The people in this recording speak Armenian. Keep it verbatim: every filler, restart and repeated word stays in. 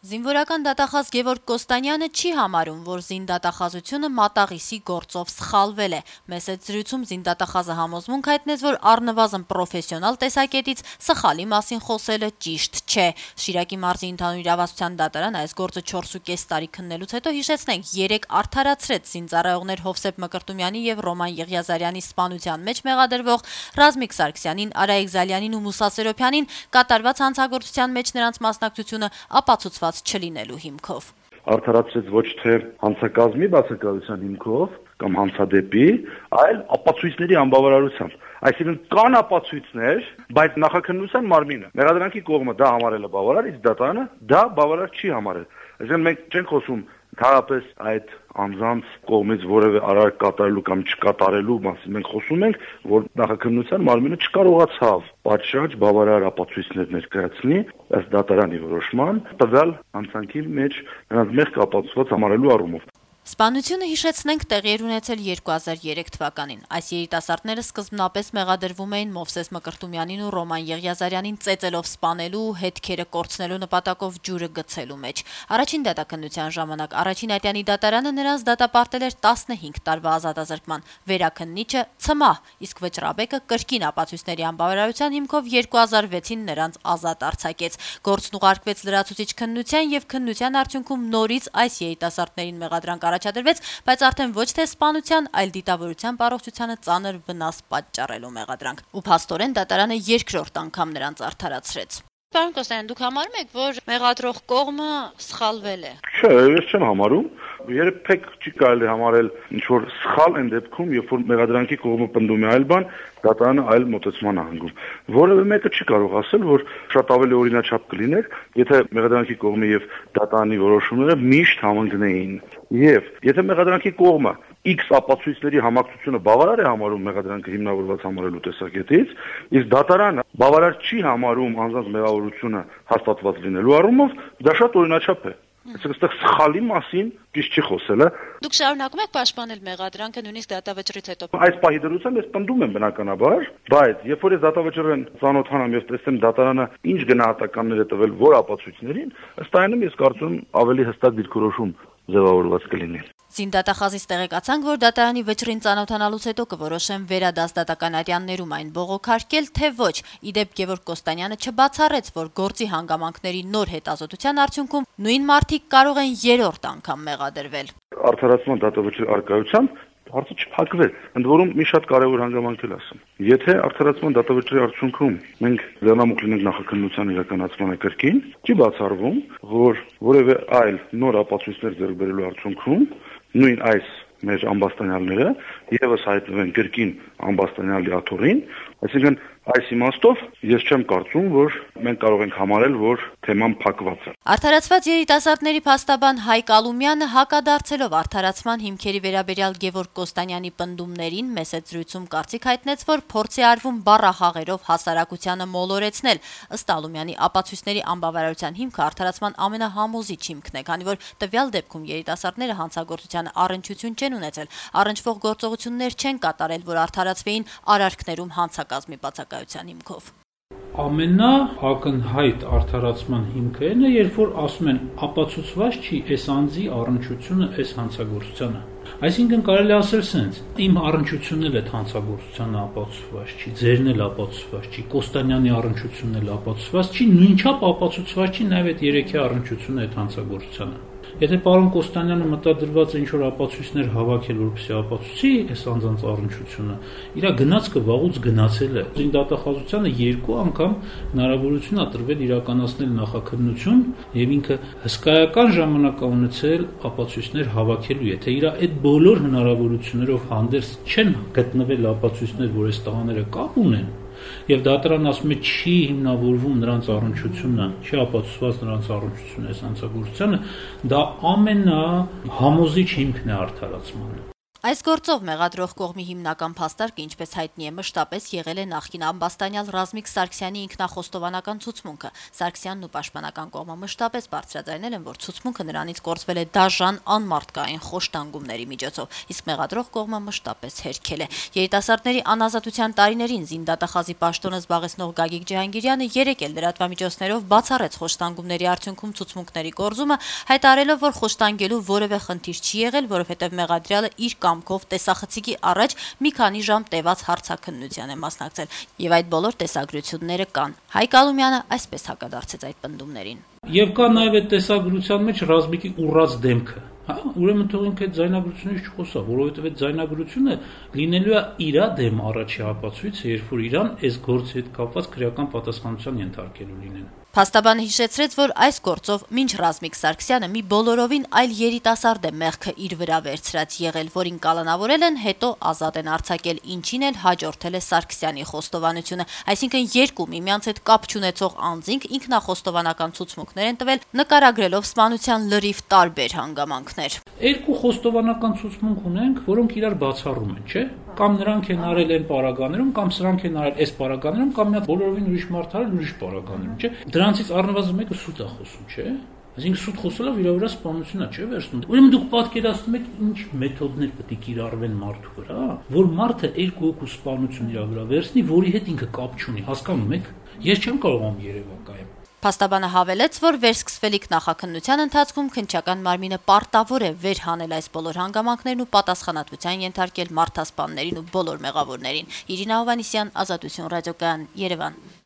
Զինվորական դատախազ Գևորգ Կոստանյանը չի համարում, որ զինդատախազությունը մատաղիսի գործով սխալվել է։ Մեծ զրույցում զինդատախազը համոզմունք հայտնեց, որ առնվազն պրոֆեսիոնալ տեսակետից սխալի մասին խոսելը ճիշտ չէ։ Շիրակի մարզի ընդհանուր իրավասության դատարան այս գործը չորսուկես տարի քննելուց հետո, հիշեցնենք, երեք արդարացրեց զինծառայողներ Հովսեփ Մկրտումյանի եւ Ռոման Եղիազարյանի սպանության մեջ մեղադրվող Ռազմիկ Սարգսյանին, Արայիկ Զալյանին ու Մուսա Սերոփյանին կատարված հանցագործության մեջ նրանց մասնակցությունը ապացուցված չլինելու հիմքով։ Արդարացրեց ոչ թե հանցակազմի բացակայության հիմքով կամ հանցադեպի, այլ ապացույցների անբավարարությամբ։ Այսինքն կան ապացույցներ, բայց նախաքննության մարմինը մեղադրանքի կողմը դա համարել է բավարար, իսկ դատարանը դա բավարար չի համարել։ Այսինքն մենք չենք խոսում Թարապես այդ անձանց կողմից որևէ արարք կատարելու կամ չկատարելու մասին մենք խոսում ենք, որ նախաքննության մարմինը չկարողացավ պատշաճ բավարար ապացույցներ ներկայացնի ըստ դատարանի որոշման տվյալ հանցանքի մեջ նրանց մեղք ապացուցված համարելու առումով։ Սպանությունը, հիշեցնենք, տեղի էր ունեցել երկու հազար երեք թվականին։ Այս երիտասարդները սկզբնապես մեղադրվում էին Մովսես Մկրտումյանին ու Ռոման Եղիազարյանին ծեծելով սպանելու, հետքերը կորցնելու նպատակով ջուրը գցելու մեջ։ Առաջին դատաքննության ժամանակ առաջին ատյանի դատարանը նրանց դատապարտել էր տասնհինգ տարվա ազատազրկման, վերաքննիչը՝ ցմահ, իսկ վճռաբեկը կրկին ապացույցների անբավարարության հիմքով երկու հազար վեցին նրանց ազատ արձակեց։ Գործն ուղարկվեց լրացուցիչ քննության եւ քննության արդյունքում նորից այս երիտասարդներին մեղադրանք առաջադրվեց, բայց արդեն ոչ թե սպանության, այլ դիտավորության առողջությանը ծանր վնաս պատճառելու մեղադրանք։ Ու փաստորեն դատարանը երկրորդ անգամ նրանց արդարացրեց։ Պարոն Կոստանյան, դուք համարում եք, որ մեղադրող կողմը սխալվել է։ Չէ, ես չեմ համարում։ Երբեք չի կարելի համարել ինչ որ սխալ այն դեպքում, երբ որ մեղադրանքի կողմը պնդում է այլ բան, դատարանը այլ մոտեցման է հանգում։ Որևէ մեկը չի կարող ասել, որ շատ ավելի օրինաչափ կլիներ, եթե մեղադրանքի կողմը եւ դատարանի որոշումները միշտ համընկնեին։ Եվ եթե մեղադրանքի կողմը X ապացույցների համակցությունը բավարար է համարում մեղադրանքը հիմնավորված համարելու տեսակետից, իսկ դատարանը բավարար չի համարում անձանց մեղավորությունը հաստատված լինելու առումով, դա շատ օրինաչափ է։ Այսինքն այստեղ սխալի մասին ճիշտ չի խոսելը։ Դուք շարունակում եք պաշտպանել մեղադրանքը նույնիսկ դատավճռից հետո։ Այս պահի դրությամբ ես պնդում եմ բնականաբար, բայց երբ որ ես դատավճռին ծանոթանամ եւ տեսնեմ դատարանը ինչ գնահատականներ է տվել որ ապացույցներին, ըստ այնմ ես կարծում ավելի հստակ դիրքորոշում ձևավորված կլինի։ Զինդատախազից տեղեկացանք, որ դատարանի վճռին ծանոթանալուց հետո կորոշեն վերադաստատական ատյաններում այն բողոքարկել, թե ոչ։ Իդեպ Գևորգ Կոստանյանը չբացառեց, որ գործի հանգամանքների նոր հետազոտության արդյունքում նույն մարդիկ կարող են երրորդ անգամ մեղադրվել։ Արդարացման դատավճռի առկայությամբ հարցը չփակվեց։ Ընդ որում մի շատ կարևոր հանգամանք էլ ասեմ։ Եթե արդարացման դատավճռի արդյունքում մենք ձեռնամուխ լինենք նախաքննության իրականացմանը կրկին, չի բացառվում, որ որևէ այլ նոր ապացույցներ ձեռք բերելու արդյունքում նույն այս մեր ամբաստանյալները եւս հայտնվեն կրկին ամբաստանյալի աթոռին, այսինքն այս իմաստով ես չեմ կարծում, որ մենք կարող ենք համարել, որ թեման փակված է։ Արդարացված երիտասարդների փաստաբան Հայկ Ալումյանը հակադարձելով արդարացման հիմքերի վերաբերյալ Գևորգ Կոստանյանի պնդումներին մեծ զրույցում կարծիք հայտնեց, որ փորձի արվում բառահաղերով հասարակությանը մոլորեցնել։ Ըստ Ալումյանի ապացույցների անբավարարության հիմքը արդարացման ամենահամոզիչ հիմքն է, քանի որ տվյալ դեպքում երիտասարդները հանցագործությանը առնչություն չեն ունեցել, առնչվող գործողություններ չեն կատարել, որ արդարացվեին արարքներում հանցակազմի բացակայության հիմքով։ Ամենաակնհայտ արդարացման հիմքը այն է, երբ որ ասում են ապացուցված չի այս անձի առնչությունը այս հանցագործությանը։ Այսինքն կարելի ասել սենց, իմ առնչությունն էլ այդ հանցագործությանը ապացուցված չի, ձերն էլ ապացուցված չի, Կոստանյանի առնչությունն էլ ապացուցված չի, նույնչափ ապացուցված չի նաև այդ երեքի առնչությունը այդ հանցագործությանը։ Եթե պարոն Կոստանյանը մտադրված է ինչ-որ ապացույցներ հավաքել, որպեսզի ապացուցի այս անձանց առնչությունը, իր գնացքը վաղուց գնացել է։ Զինդատախազությանը երկու անգամ հնարավորություն է տրվել իրականացնել նախաքննություն եւ ինքը հսկայական ժամանակ է ունեցել ապացույցներ հավաքելու։ Եթե իր այդ բոլոր հնարավորություններով հանդերձ չեն գտնվել ապացույցներ, որ այս տղաները կապ ունեն, եւ դատարան ասում է չի հիմնավորվում նրանց առնչությունը, չի ապացուցված նրանց առնչությունը այս հանցագործությանը, դա ամենահամոզիչ հիմքն է արդարացմանը։ Այս գործով մեղադրող կողմի հիմնական փաստարկը, ինչպես հայտնի է, մշտապես եղել է նախկին ամբաստանյալ Ռազմիկ Սարգսյանի ինքնախոստովանական ցուցմունքը։ Սարգսյանն ու պաշտպանական կողմը մշտապես բարձրաձայնել են, որ ցուցմունքը նրանից կորցվել է դաժան անմարդկային խոշտանգումների միջոցով, իսկ մեղադրող կողմը մշտապես հերքել է։ Երիտասարդների անազատության տարիներին զինդատախազի պաշտոնը զբաղեցնող Գագիկ Ջահանգիրյանը երեկ էլ լրատվամիջոցներով բացառեց խոշտանգումների արդյունքում ցուցմունքների կորզումը, հայտարարելով, որ խոշտանգելու որևէ խնդիր չի եղել, որովհետև մեղադրյալը իր կամքով տեսախցիկի առաջ մի քանի ժամ տևած հարցաքննության է մասնակցել, եւ այդ բոլոր տեսագրությունները կան։ Հայկ Ալումյանը այսպես հակադարձեց այդ պնդումներին։ Եվ կա նաեւ այդ տեսագրության մեջ Ռազմիկի ուռած դեմքը։ Հա, ուրեմն թող ինքը այդ ձայնագրությունից չխոսա, որովհետեւ այդ ձայնագրությունը լինելու է իր դեմ առաջի ապացույցը, երբ որ իրան այս գործի հետ կապված քրեական պատասխանատվության ենթարկելու լինեն։ Փաստաբանը հիշեցրեց, որ այս գործով մինչ Ռազմիկ Սարգսյանը մի բոլորովին այլ երիտասարդ է մեղքը իր վրա վերցրած եղել, որին կալանավորել են, հետո ազատ են արձակել, ինչին էլ հաջորդել է Սարգսյանի խոստովանությունը, այսինքն երկու միմյանց հետ կապ չունեցող անձինք ինքնախոստովանական ցուցմունքներ են տվել, նկարագրելով սպանության լրիվ տարբեր հանգամանքներ։ Երկու խոստովանական ցուցմունք ունենք, որոնք իրար բացառում են, չէ՞։ Կամ նրանք են արել այն պարագաներում, կամ սրանք են արել այս պարագաներում, կամ մի հատ բոլորովին ուրիշ մարդ արել ուրիշ պարագաներում, չէ՞։ Դրանցից առնվազն մեկը սուտ է խոսում, չէ՞։ Այսինքն սուտ խոսելով իր վրա սպանությունա չէ վերցնում։ Ուրեմն դուք պատկերացնում եք ինչ մեթոդներ պետք է կիրառվեն մարդու վրա, որ մարդը երկու հոգու սպանություն իր վրա վերցնի, որի հետ ինքը կապ չունի, հասկանում եք։ Ես չեմ կարող ամ երևակայեմ։ Փաստաբանը հավելեց, որ վերսկսվելիք նախաքննության ընթացքում քննչական մարմինը պարտավոր է վերհանել այս բոլոր հանգամանքներն ու պատասխանատվության ենթարկել մարդասպաններին ու բոլոր մեղավորներին։ Իրինա Հովհաննիսյան, Ազատություն ռադիոկայան, Երևան։